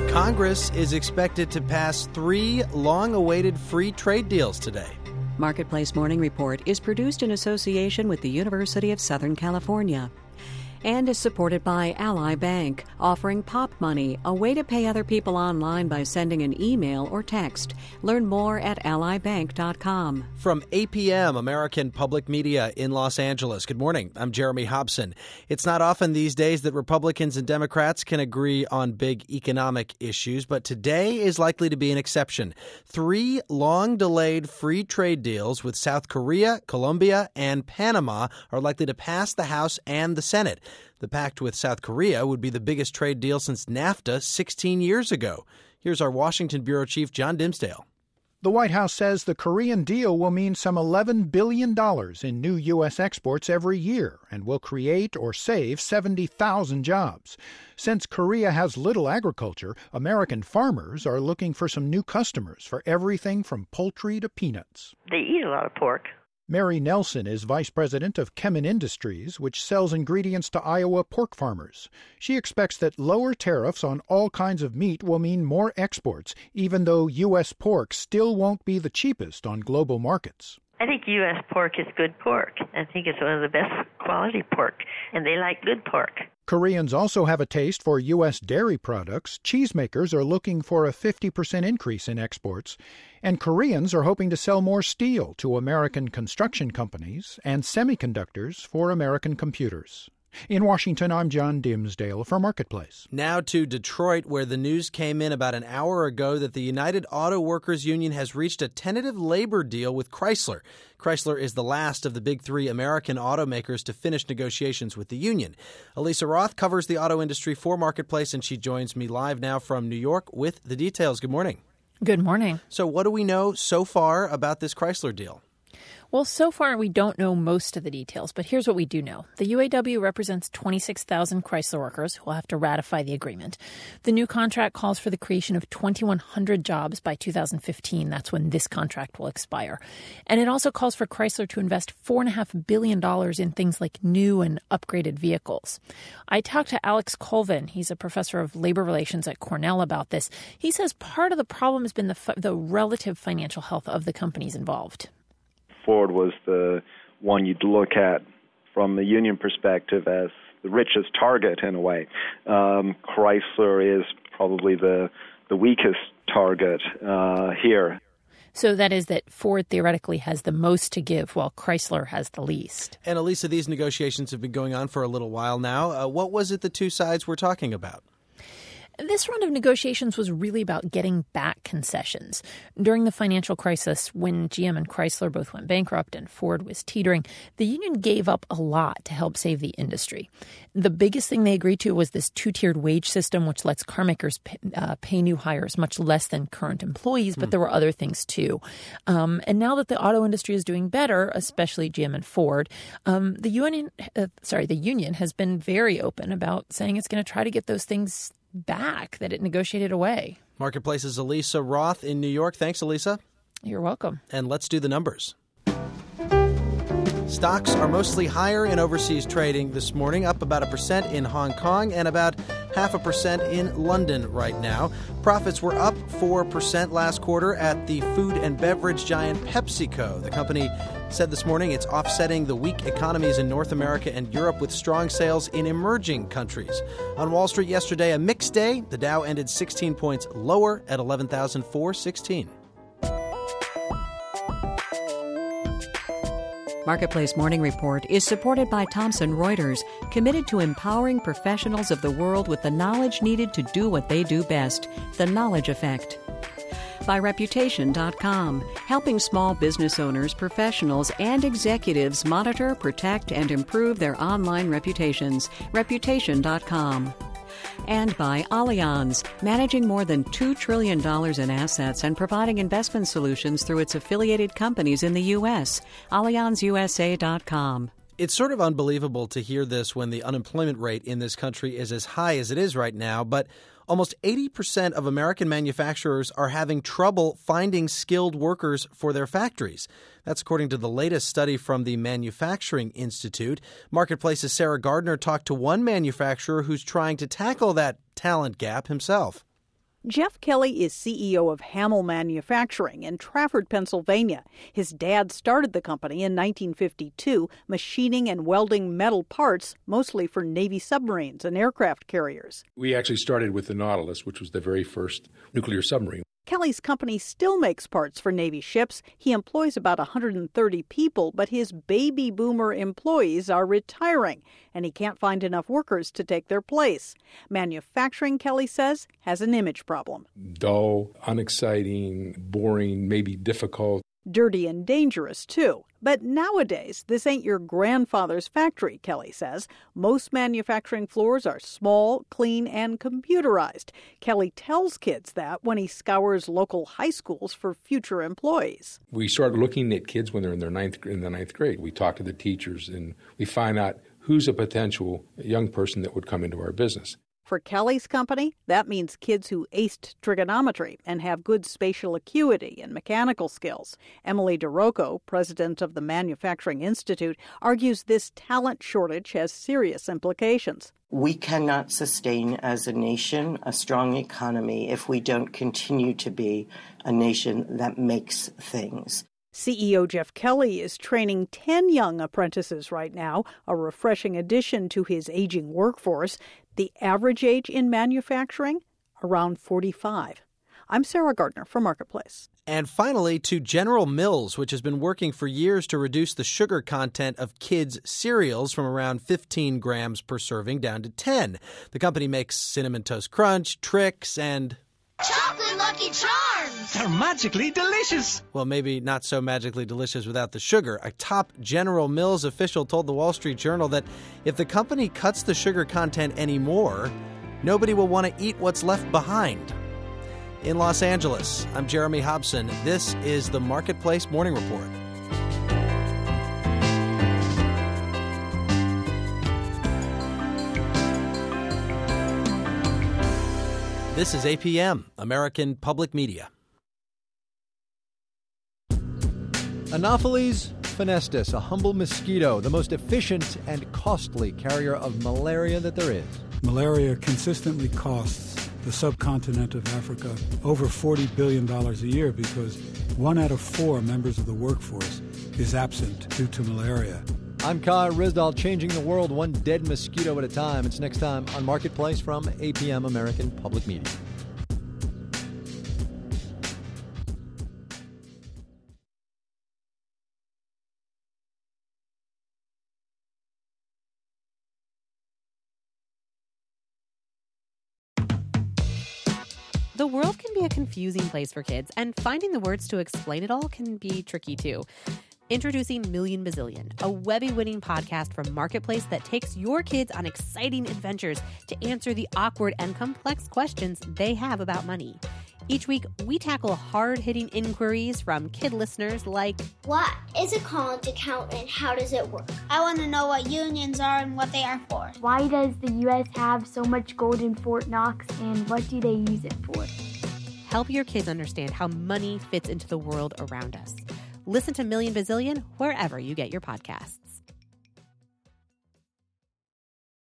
Congress is expected to pass 3 long-awaited free trade deals today. Marketplace Morning Report is produced in association with the University of Southern California and is supported by Ally Bank, offering Pop Money, a way to pay other people online by sending an email or text. Learn more at allybank.com. From APM, American Public Media in Los Angeles. Good morning. I'm Jeremy Hobson. It's not often these days that Republicans and Democrats can agree on big economic issues, but today is likely to be an exception. 3 long-delayed free trade deals with South Korea, Colombia, and Panama are likely to pass the House and the Senate. The pact with South Korea would be the biggest trade deal since NAFTA 16 years ago. Here's our Washington bureau chief, John Dimsdale. The White House says the Korean deal will mean some $11 billion in new U.S. exports every year and will create or save 70,000 jobs. Since Korea has little agriculture, American farmers are looking for some new customers for everything from poultry to peanuts. They eat a lot of pork. Mary Nelson is vice president of Kemin Industries, which sells ingredients to Iowa pork farmers. She expects that lower tariffs on all kinds of meat will mean more exports, even though U.S. pork still won't be the cheapest on global markets. I think U.S. pork is good pork. I think it's one of the best quality pork, and they like good pork. Koreans also have a taste for U.S. dairy products. Cheesemakers are looking for a 50% increase in exports. And Koreans are hoping to sell more steel to American construction companies and semiconductors for American computers. In Washington, I'm John Dimsdale for Marketplace. Now to Detroit, where the news came in about an hour ago that the United Auto Workers Union has reached a tentative labor deal with Chrysler. Chrysler is the last of the big 3 American automakers to finish negotiations with the union. Elisa Roth covers the auto industry for Marketplace, and she joins me live now from New York with the details. Good morning. Good morning. So what do we know so far about this Chrysler deal? Well, so far we don't know most of the details, but here's what we do know. The UAW represents 26,000 Chrysler workers who will have to ratify the agreement. The new contract calls for the creation of 2,100 jobs by 2015. That's when this contract will expire. And it also calls for Chrysler to invest $4.5 billion in things like new and upgraded vehicles. I talked to Alex Colvin. He's a professor of labor relations at Cornell about this. He says part of the problem has been the relative financial health of the companies involved. Ford was the one you'd look at from the union perspective as the richest target in a way. Chrysler is probably the weakest target here. So that is that Ford theoretically has the most to give while Chrysler has the least. And Elisa, these negotiations have been going on for a little while now. What was it the two sides were talking about? This round of negotiations was really about getting back concessions. During the financial crisis, when GM and Chrysler both went bankrupt and Ford was teetering, the union gave up a lot to help save the industry. The biggest thing they agreed to was this 2-tiered wage system, which lets carmakers pay new hires much less than current employees, but there were other things too. And now that the auto industry is doing better, especially GM and Ford, the union has been very open about saying it's going to try to get those things back that it negotiated away. Marketplace's Elisa Roth in New York. Thanks, Elisa. You're welcome. And let's do the numbers. Stocks are mostly higher in overseas trading this morning, up about 1% in Hong Kong and about 0.5% in London right now. Profits were up 4% last quarter at the food and beverage giant PepsiCo. The company said this morning it's offsetting the weak economies in North America and Europe with strong sales in emerging countries. On Wall Street yesterday, a mixed day. The Dow ended 16 points lower at 11,416. Marketplace Morning Report is supported by Thomson Reuters, committed to empowering professionals of the world with the knowledge needed to do what they do best, the Knowledge Effect. By Reputation.com, helping small business owners, professionals, and executives monitor, protect, and improve their online reputations. Reputation.com. And by Allianz, managing more than $2 trillion in assets and providing investment solutions through its affiliated companies in the U.S. AllianzUSA.com. It's sort of unbelievable to hear this when the unemployment rate in this country is as high as it is right now, but almost 80% of American manufacturers are having trouble finding skilled workers for their factories. That's according to the latest study from the Manufacturing Institute. Marketplace's Sarah Gardner talked to one manufacturer who's trying to tackle that talent gap himself. Jeff Kelly is CEO of Hamel Manufacturing in Trafford, Pennsylvania. His dad started the company in 1952, machining and welding metal parts, mostly for Navy submarines and aircraft carriers. We actually started with the Nautilus, which was the very first nuclear submarine. Kelly's company still makes parts for Navy ships. He employs about 130 people, but his baby boomer employees are retiring, and he can't find enough workers to take their place. Manufacturing, Kelly says, has an image problem. Dull, unexciting, boring, maybe difficult. Dirty and dangerous, too. But nowadays, this ain't your grandfather's factory, Kelly says. Most manufacturing floors are small, clean, and computerized. Kelly tells kids that when he scours local high schools for future employees. We started looking at kids when they're in the ninth grade. We talk to the teachers, and we find out who's a potential young person that would come into our business. For Kelly's company, that means kids who aced trigonometry and have good spatial acuity and mechanical skills. Emily DeRocco, president of the Manufacturing Institute, argues this talent shortage has serious implications. We cannot sustain as a nation a strong economy if we don't continue to be a nation that makes things. CEO Jeff Kelly is training 10 young apprentices right now, a refreshing addition to his aging workforce. The average age in manufacturing, around 45. I'm Sarah Gardner for Marketplace. And finally, to General Mills, which has been working for years to reduce the sugar content of kids' cereals from around 15 grams per serving down to 10. The company makes Cinnamon Toast Crunch, Trix, and Chocolate Lucky Charms! They're magically delicious! Well, maybe not so magically delicious without the sugar. A top General Mills official told the Wall Street Journal that if the company cuts the sugar content anymore, nobody will want to eat what's left behind. In Los Angeles, I'm Jeremy Hobson. This is the Marketplace Morning Report. This is APM, American Public Media. Anopheles phonestis, a humble mosquito, the most efficient and costly carrier of malaria that there is. Malaria consistently costs the subcontinent of Africa over $40 billion a year because 1 out of 4 members of the workforce is absent due to malaria. I'm Kai Ryssdal, changing the world one dead mosquito at a time. It's next time on Marketplace from APM American Public Media. The world can be a confusing place for kids, and finding the words to explain it all can be tricky too. Introducing Million Bazillion, a Webby-winning podcast from Marketplace that takes your kids on exciting adventures to answer the awkward and complex questions they have about money. Each week, we tackle hard-hitting inquiries from kid listeners like, what is a college account and how does it work? I want to know what unions are and what they are for. Why does the U.S. have so much gold in Fort Knox and what do they use it for? Help your kids understand how money fits into the world around us. Listen to Million Bazillion wherever you get your podcasts.